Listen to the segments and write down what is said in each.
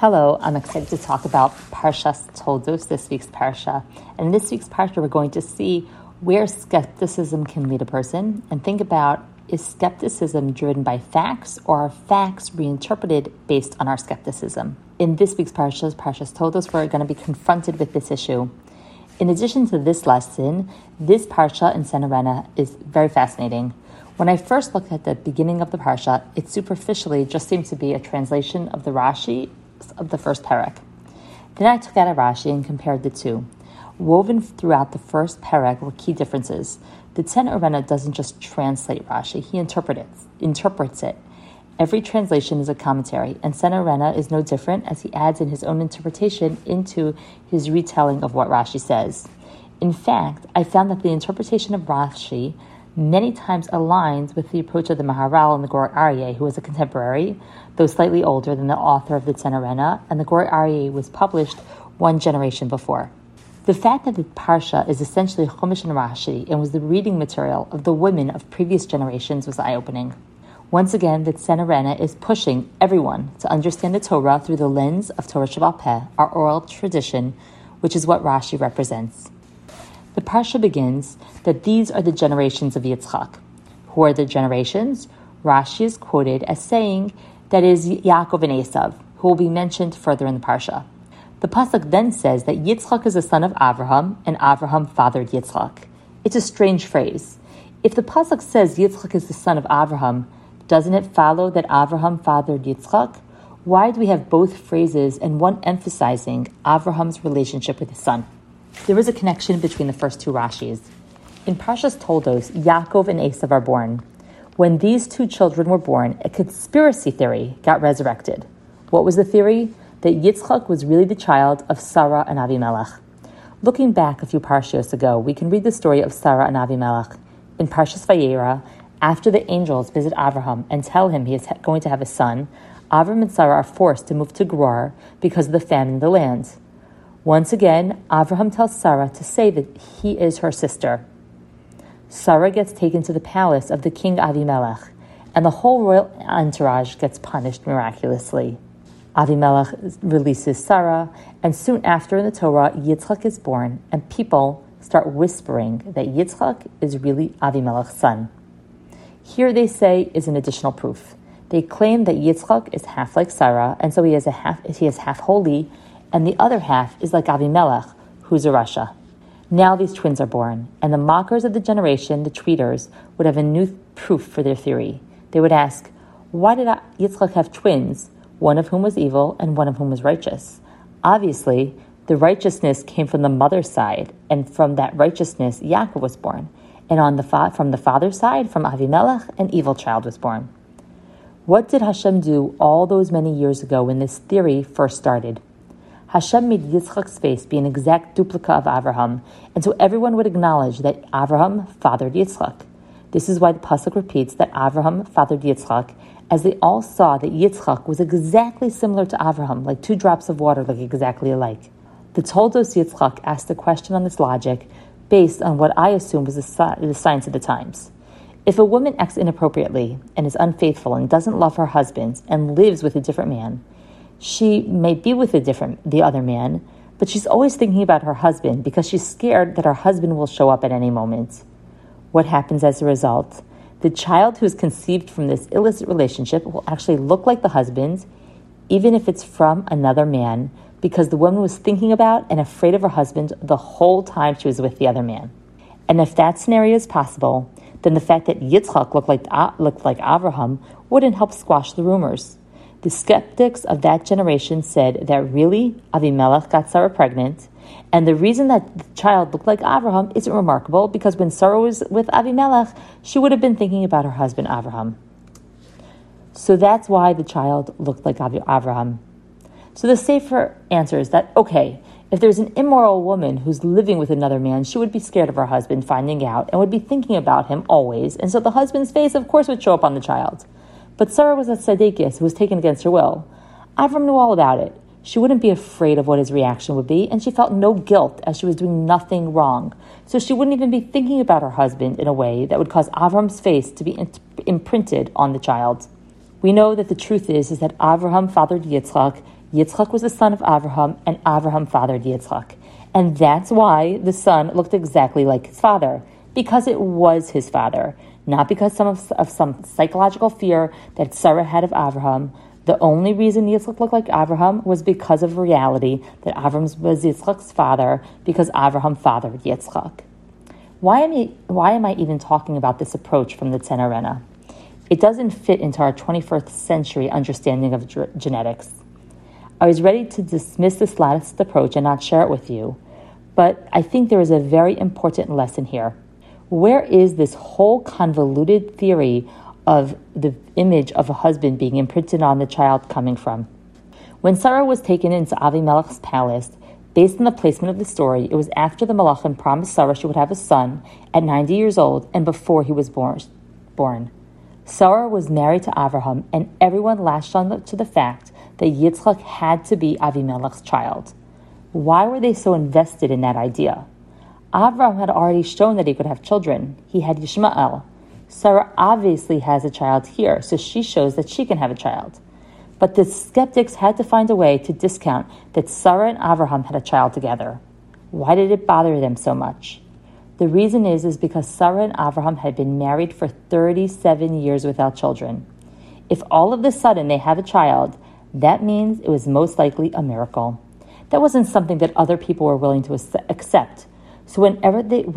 Hello, I'm excited to talk about Parshas Toldos, this week's Parsha. And in this week's Parsha, we're going to see where skepticism can lead a person and think about, is skepticism driven by facts or are facts reinterpreted based on our skepticism? In this week's Parshas Toldos, we're going to be confronted with this issue. In addition to this lesson, this Parsha in Senorena is very fascinating. When I first looked at the beginning of the Parsha, it superficially just seemed to be a translation of the Rashi of the first parak. Then I took out a Rashi and compared the two. Woven throughout the first parak were key differences. The Tzena Arena doesn't just translate Rashi, he interprets it. Every translation is a commentary, and Tzena Arena is no different as he adds in his own interpretation into his retelling of what Rashi says. In fact, I found that the interpretation of Rashi many times aligns with the approach of the Maharal and the Gur Aryeh, who was a contemporary, though slightly older than the author of the Tzena Arena, and the Gur Aryeh was published one generation before. The fact that the Parsha is essentially Chumash and Rashi and was the reading material of the women of previous generations was eye-opening. Once again, the Tzena Arena is pushing everyone to understand the Torah through the lens of Torah Sheba'al Peh, our oral tradition, which is what Rashi represents. The Parsha begins that these are the generations of Yitzchak. Who are the generations? Rashi is quoted as saying that is Yaakov and Esav, who will be mentioned further in the Parsha. The Pasuk then says that Yitzchak is the son of Avraham, and Avraham fathered Yitzchak. It's a strange phrase. If the Pasuk says Yitzchak is the son of Avraham, doesn't it follow that Avraham fathered Yitzchak? Why do we have both phrases and one emphasizing Avraham's relationship with his son? There is a connection between the first two Rashis. In Parshas Toldos, Yaakov and Esav are born. When these two children were born, a conspiracy theory got resurrected. What was the theory? That Yitzchak was really the child of Sarah and Avimelech. Looking back a few Parshios ago, we can read the story of Sarah and Avimelech. In Parshas Vayera, after the angels visit Avraham and tell him he is going to have a son, Avram and Sarah are forced to move to Gerar because of the famine in the land. Once again, Avraham tells Sarah to say that he is her sister. Sarah gets taken to the palace of the king Avimelech, and the whole royal entourage gets punished miraculously. Avimelech releases Sarah, and soon after in the Torah, Yitzchak is born, and people start whispering that Yitzchak is really Avimelech's son. Here they say is an additional proof. They claim that Yitzchak is half like Sarah, and so he is half holy, and the other half is like Avimelech, who's a Rasha. Now these twins are born, and the mockers of the generation, the tweeters, would have a new proof for their theory. They would ask, why did Yitzchak have twins, one of whom was evil and one of whom was righteous? Obviously, the righteousness came from the mother's side, and from that righteousness, Yaakov was born. And from the father's side, from Avimelech, an evil child was born. What did Hashem do all those many years ago when this theory first started? Hashem made Yitzchak's face be an exact duplica of Avraham, and so everyone would acknowledge that Avraham fathered Yitzchak. This is why the Pasuk repeats that Avraham fathered Yitzchak, as they all saw that Yitzchak was exactly similar to Avraham, like two drops of water look exactly alike. The Toldos Yitzchak asked a question on this logic based on what I assume was the science of the times. If a woman acts inappropriately and is unfaithful and doesn't love her husband and lives with a different man, she may be with the other man, but she's always thinking about her husband because she's scared that her husband will show up at any moment. What happens as a result? The child who is conceived from this illicit relationship will actually look like the husband, even if it's from another man, because the woman was thinking about and afraid of her husband the whole time she was with the other man. And if that scenario is possible, then the fact that Yitzchak looked like Avraham wouldn't help squash the rumors. The skeptics of that generation said that really Avimelech got Sarah pregnant, and the reason that the child looked like Avraham isn't remarkable because when Sarah was with Avimelech, she would have been thinking about her husband Avraham. So that's why the child looked like Avraham. So the safer answer is that, okay, if there's an immoral woman who's living with another man, she would be scared of her husband finding out and would be thinking about him always, and so the husband's face, of course, would show up on the child. But Sarah was a tzaddikus who was taken against her will. Avram knew all about it. She wouldn't be afraid of what his reaction would be, and she felt no guilt as she was doing nothing wrong. So she wouldn't even be thinking about her husband in a way that would cause Avram's face to be imprinted on the child. We know that the truth is that Avraham fathered Yitzchak Yitzchak was the son of Avraham, and Avraham fathered Yitzchak. And that's why the son looked exactly like his father, because it was his father, not because of some psychological fear that Sarah had of Avraham. The only reason Yitzchak looked like Avraham was because of reality that Avraham was Yitzchak's father, because Avraham fathered Yitzchak. Why am I even talking about this approach from the Tzena Rena? It doesn't fit into our 21st century understanding of genetics. I was ready to dismiss this last approach and not share it with you, but I think there is a very important lesson here. Where is this whole convoluted theory of the image of a husband being imprinted on the child coming from? When Sarah was taken into Avimelech's palace, based on the placement of the story, it was after the Malachim promised Sarah she would have a son at 90 years old and before he was born. Sarah was married to Avraham, and everyone latched on to the fact that Yitzchak had to be Avimelech's child. Why were they so invested in that idea? Avraham had already shown that he could have children. He had Yishmael. Sarah obviously has a child here, so she shows that she can have a child. But the skeptics had to find a way to discount that Sarah and Avraham had a child together. Why did it bother them so much? The reason is because Sarah and Avraham had been married for 37 years without children. If all of a sudden they have a child, that means it was most likely a miracle. That wasn't something that other people were willing to accept. So whenever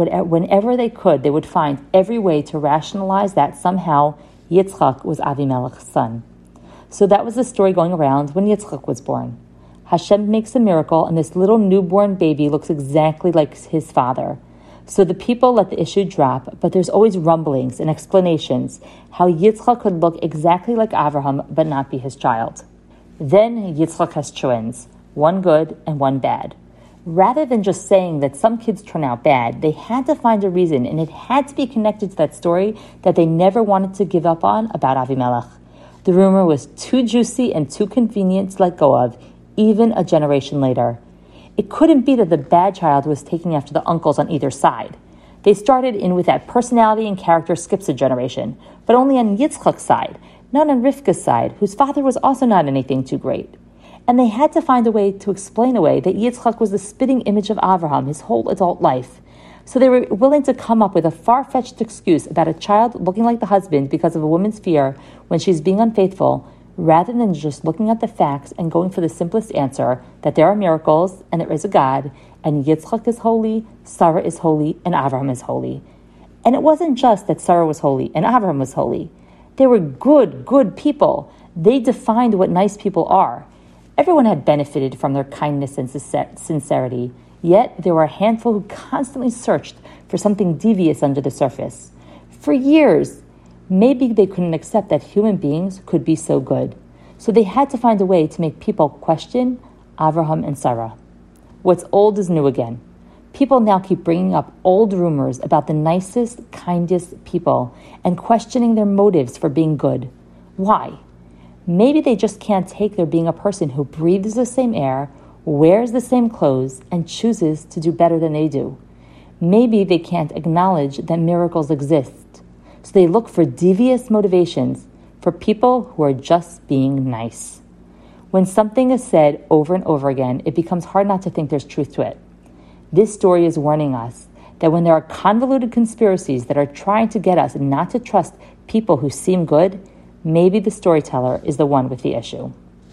they could, they would find every way to rationalize that somehow Yitzchak was Avimelech's son. So that was the story going around when Yitzchak was born. Hashem makes a miracle, and this little newborn baby looks exactly like his father. So the people let the issue drop, but there's always rumblings and explanations how Yitzchak could look exactly like Avraham but not be his child. Then Yitzchak has twins, one good and one bad. Rather than just saying that some kids turn out bad, they had to find a reason, and it had to be connected to that story that they never wanted to give up on about Avimelech. The rumor was too juicy and too convenient to let go of, even a generation later. It couldn't be that the bad child was taking after the uncles on either side. They started in with that personality and character skips a generation, but only on Yitzchak's side, not on Rivka's side, whose father was also not anything too great. And they had to find a way to explain away that Yitzchak was the spitting image of Avraham his whole adult life. So they were willing to come up with a far-fetched excuse about a child looking like the husband because of a woman's fear when she's being unfaithful, rather than just looking at the facts and going for the simplest answer that there are miracles and there is a God, and Yitzchak is holy, Sarah is holy, and Avraham is holy. And it wasn't just that Sarah was holy and Avraham was holy. They were good people. They defined what nice people are. Everyone had benefited from their kindness and sincerity, yet there were a handful who constantly searched for something devious under the surface. For years, maybe they couldn't accept that human beings could be so good. So they had to find a way to make people question Avraham and Sarah. What's old is new again. People now keep bringing up old rumors about the nicest, kindest people and questioning their motives for being good. Why? Maybe they just can't take there being a person who breathes the same air, wears the same clothes, and chooses to do better than they do. Maybe they can't acknowledge that miracles exist. So they look for devious motivations for people who are just being nice. When something is said over and over again, it becomes hard not to think there's truth to it. This story is warning us that when there are convoluted conspiracies that are trying to get us not to trust people who seem good, maybe the storyteller is the one with the issue.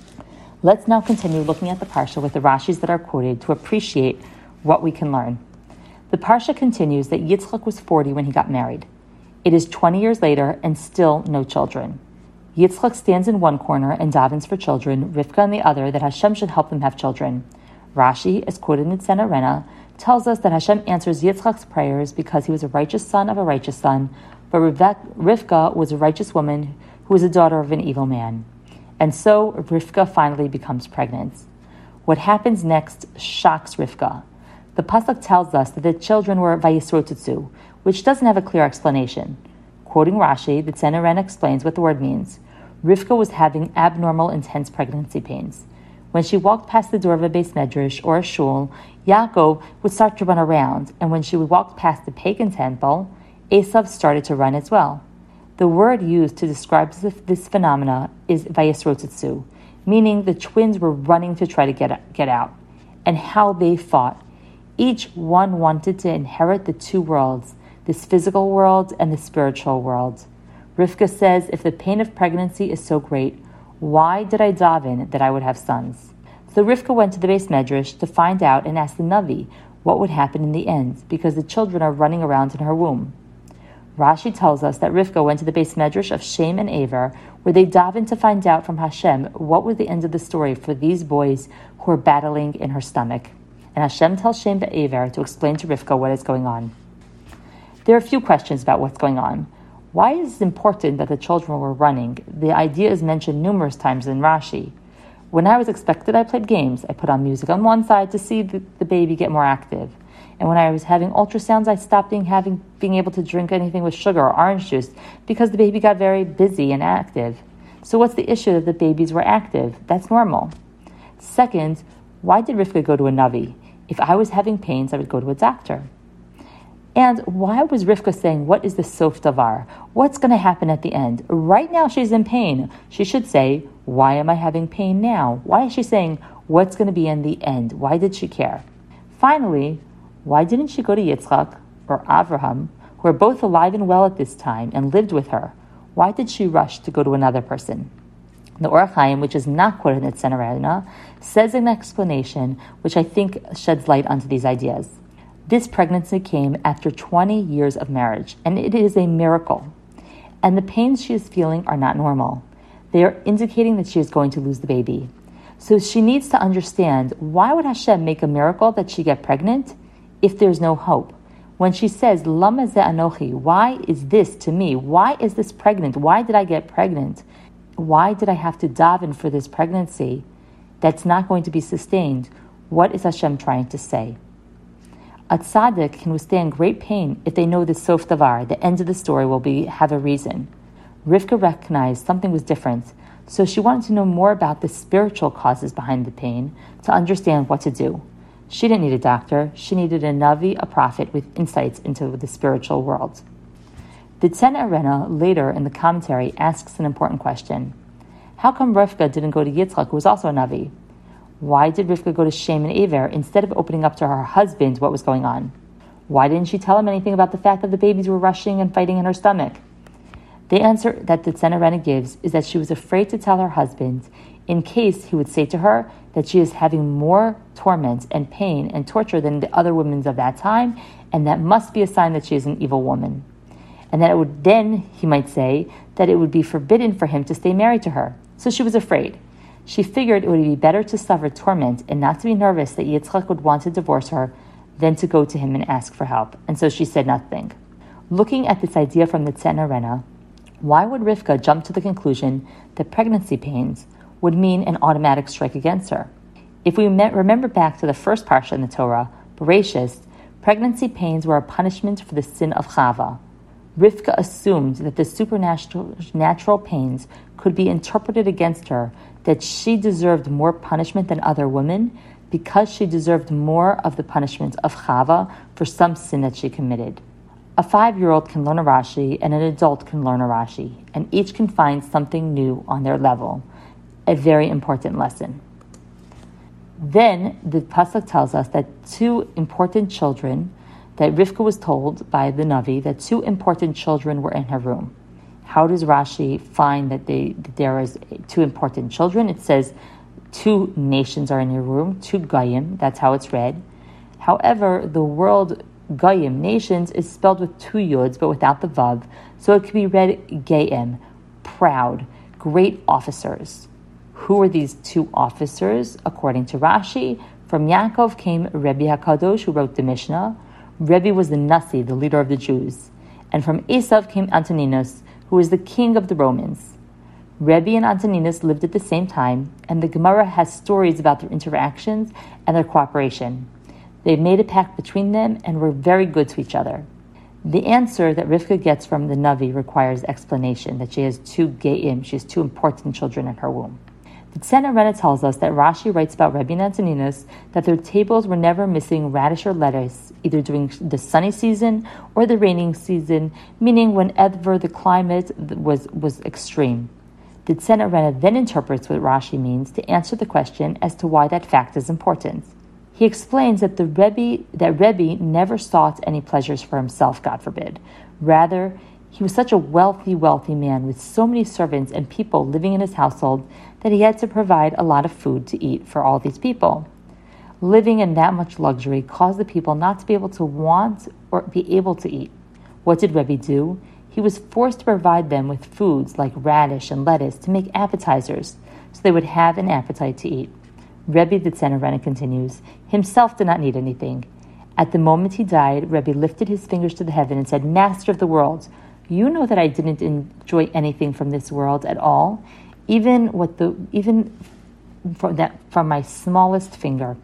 Let's now continue looking at the Parsha with the Rashis that are quoted to appreciate what we can learn. The Parsha continues that Yitzchak was 40 when he got married. It is 20 years later and still no children. Yitzchak stands in one corner and davens for children, Rivka in the other, that Hashem should help them have children. Rashi, as quoted in Tzena Rena, tells us that Hashem answers Yitzchak's prayers because he was a righteous son of a righteous son, but Rivka was a righteous woman who was the daughter of an evil man. And so Rivka finally becomes pregnant. What happens next shocks Rivka. The pasuk tells us that the children were vayisrotetsu, which doesn't have a clear explanation. Quoting Rashi, the Tzena Rena explains what the word means. Rivka was having abnormal, intense pregnancy pains. When she walked past the door of a beis medrash or a shul, Yaakov would start to run around, and when she walked past the pagan temple, Esav started to run as well. The word used to describe this phenomena is vayisrotetsu, meaning the twins were running to try to get out, and how they fought. Each one wanted to inherit the two worlds, this physical world and the spiritual world. Rivka says, if the pain of pregnancy is so great, why did I daven that I would have sons? So Rivka went to the Beis Medrash to find out and ask the Navi what would happen in the end, because the children are running around in her womb. Rashi tells us that Rivka went to the Beis Medrash of Shem and Aver, where they davened to find out from Hashem what was the end of the story for these boys who are battling in her stomach. And Hashem tells Shem and Aver to explain to Rivka what is going on. There are a few questions about what's going on. Why is it important that the children were running? The idea is mentioned numerous times in Rashi. When I was expected, I played games. I put on music on one side to see the baby get more active. And when I was having ultrasounds, I stopped being able to drink anything with sugar or orange juice because the baby got very busy and active. So what's the issue that the babies were active? That's normal. Second, why did Rivka go to a Navi? If I was having pains, I would go to a doctor. And why was Rivka saying, what is the sof davar? What's going to happen at the end? Right now she's in pain. She should say, why am I having pain now? Why is she saying, what's going to be in the end? Why did she care? Finally, why didn't she go to Yitzchak or Avraham, who are both alive and well at this time and lived with her? Why did she rush to go to another person? The Orach Chaim, which is not quoted in the Tzena Rena, says an explanation which I think sheds light onto these ideas. This pregnancy came after 20 years of marriage, and it is a miracle. And the pains she is feeling are not normal. They are indicating that she is going to lose the baby. So she needs to understand, why would Hashem make a miracle that she get pregnant if there's no hope? When she says, Lama ze anochi, why is this to me? Why is this pregnant? Why did I get pregnant? Why did I have to daven for this pregnancy that's not going to be sustained? What is Hashem trying to say? A tzaddik can withstand great pain if they know the sof davar, the end of the story, will have a reason. Rivka recognized something was different, so she wanted to know more about the spiritual causes behind the pain to understand what to do. She didn't need a doctor. She needed a Navi, a prophet, with insights into the spiritual world. The Tzena Rena, later in the commentary, asks an important question. How come Rivka didn't go to Yitzchak, who was also a Navi? Why did Rivka go to Shem and Aver instead of opening up to her husband what was going on? Why didn't she tell him anything about the fact that the babies were rushing and fighting in her stomach? The answer that the Tzena Rena gives is that she was afraid to tell her husband in case he would say to her that she is having more torment and pain and torture than the other women of that time, and that must be a sign that she is an evil woman. And that it would then, he might say, that it would be forbidden for him to stay married to her. So she was afraid. She figured it would be better to suffer torment and not to be nervous that Yitzchak would want to divorce her than to go to him and ask for help. And so she said nothing. Looking at this idea from the Tzena Rena, why would Rivka jump to the conclusion that pregnancy pains would mean an automatic strike against her? If we remember back to the first parsha in the Torah, Bereshis, pregnancy pains were a punishment for the sin of Chava. Rivka assumed that the supernatural pains could be interpreted against her, that she deserved more punishment than other women because she deserved more of the punishment of Chava for some sin that she committed. A 5-year-old can learn a Rashi and an adult can learn a Rashi, and each can find something new on their level, a very important lesson. Then the Pasuk tells us that two important children, that Rivka was told by the Navi that two important children were in her room. How does Rashi find that there is two important children? It says 2 nations are in your room, 2 Goyim, that's how it's read. However, the word Goyim, nations, is spelled with 2 Yods, but without the Vav, so it could be read Geim, proud, great officers. Who were these 2 officers? According to Rashi, from Yaakov came Rebbe HaKadosh, who wrote the Mishnah. Rebbe was the Nasi, the leader of the Jews. And from Esav came Antoninus, who was the king of the Romans. Rebbe and Antoninus lived at the same time, and the Gemara has stories about their interactions and their cooperation. They made a pact between them and were very good to each other. The answer that Rivka gets from the Navi requires explanation, that she has 2 Geim, she has 2 important children in her womb. The Tzena Rena tells us that Rashi writes about Rebbe and Antoninus that their tables were never missing radish or lettuce, either during the sunny season or the raining season, meaning whenever the climate was extreme. The Tzena Rena then interprets what Rashi means to answer the question as to why that fact is important. He explains that Rebbe never sought any pleasures for himself, God forbid. Rather, he was such a wealthy man with so many servants and people living in his household that he had to provide a lot of food to eat for all these people. Living in that much luxury caused the people not to be able to want or be able to eat. What did Rebbe do? He was forced to provide them with foods like radish and lettuce to make appetizers, so they would have an appetite to eat. Rebbe, the Tzena Rena continues, himself did not need anything. At the moment he died, Rebbe lifted his fingers to the heaven and said, Master of the world, you know that I didn't enjoy anything from this world at all, even from my smallest finger.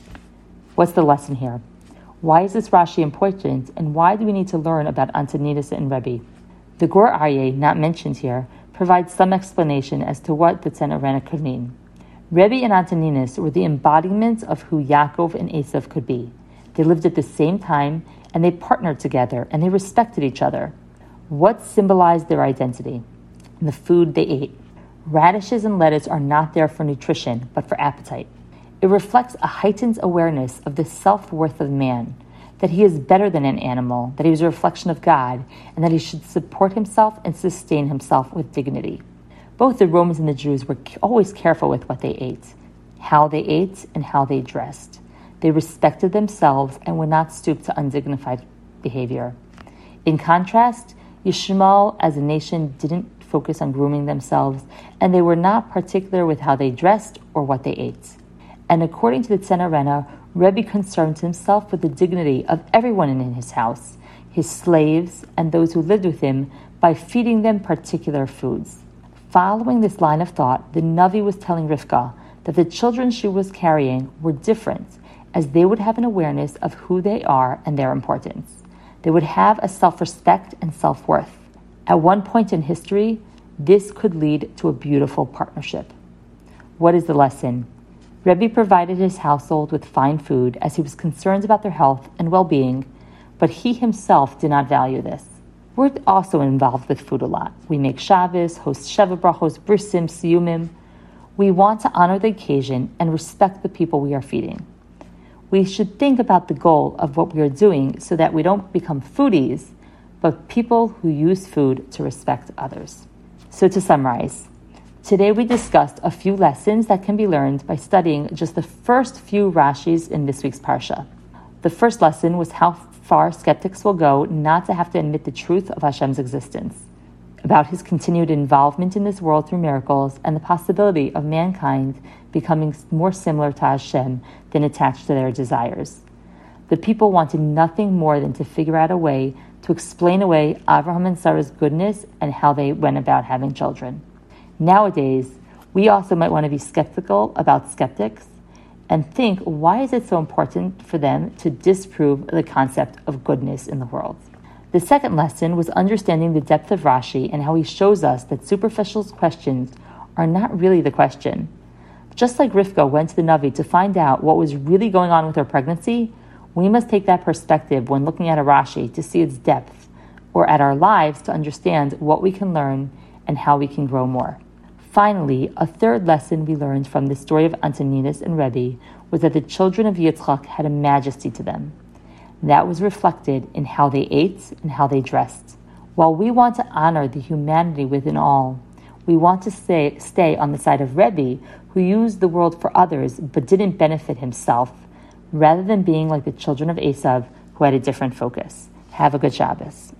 What's the lesson here? Why is this Rashi important, and why do we need to learn about Antoninus and Rebbe? The Gur Aryeh, not mentioned here, provides some explanation as to what the Tzena Rena could mean. Rebbe and Antoninus were the embodiment of who Yaakov and Esav could be. They lived at the same time, and they partnered together, and they respected each other. What symbolized their identity? The food they ate. Radishes and lettuce are not there for nutrition, but for appetite. It reflects a heightened awareness of the self-worth of man, that he is better than an animal, that he is a reflection of God, and that he should support himself and sustain himself with dignity. Both the Romans and the Jews were always careful with what they ate, how they ate, and how they dressed. They respected themselves and would not stoop to undignified behavior. In contrast, Yishmael as a nation didn't focus on grooming themselves, and they were not particular with how they dressed or what they ate. And according to the Tzena Rena, Rebbe concerned himself with the dignity of everyone in his house, his slaves, and those who lived with him, by feeding them particular foods. Following this line of thought, the Navi was telling Rivka that the children she was carrying were different, as they would have an awareness of who they are and their importance. They would have a self-respect and self-worth. At one point in history, this could lead to a beautiful partnership. What is the lesson? Rebbe provided his household with fine food as he was concerned about their health and well-being, but he himself did not value this. We're also involved with food a lot. We make Shabbos, host Sheva Brachos, Brisim, Siyumim. We want to honor the occasion and respect the people we are feeding. We should think about the goal of what we are doing so that we don't become foodies, but people who use food to respect others. So to summarize, today we discussed a few lessons that can be learned by studying just the first few Rashis in this week's Parsha. The first lesson was how far skeptics will go not to have to admit the truth of Hashem's existence, about his continued involvement in this world through miracles, and the possibility of mankind becoming more similar to Hashem than attached to their desires. The people wanted nothing more than to figure out a way to explain away Avraham and Sarah's goodness and how they went about having children. Nowadays, we also might want to be skeptical about skeptics and think, why is it so important for them to disprove the concept of goodness in the world? The second lesson was understanding the depth of Rashi and how he shows us that superficial questions are not really the question. Just like Rivka went to the Navi to find out what was really going on with her pregnancy, we must take that perspective when looking at a Rashi to see its depth, or at our lives to understand what we can learn and how we can grow more. Finally, a third lesson we learned from the story of Antoninus and Rebbe was that the children of Yitzchak had a majesty to them. That was reflected in how they ate and how they dressed. While we want to honor the humanity within all, we want to stay on the side of Rebbe, who used the world for others but didn't benefit himself, rather than being like the children of Esav, who had a different focus. Have a good Shabbos.